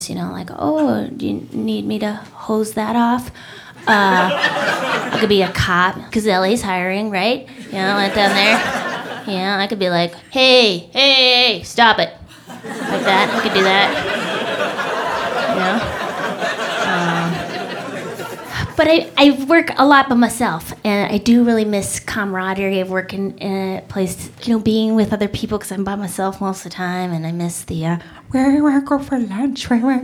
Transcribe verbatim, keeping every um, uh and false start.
You know, like, oh, do you need me to hose that off? Uh, I could be a cop, because L A's hiring, right? You know, like down there. You know, I could be like, hey, hey, hey, stop it. Like that, I could do that. You know? Um, but I, I work a lot by myself, and I do really miss camaraderie of working in a place, you know, being with other people, because I'm by myself most of the time, and I miss the, uh, where do you want to go for lunch? Where, where?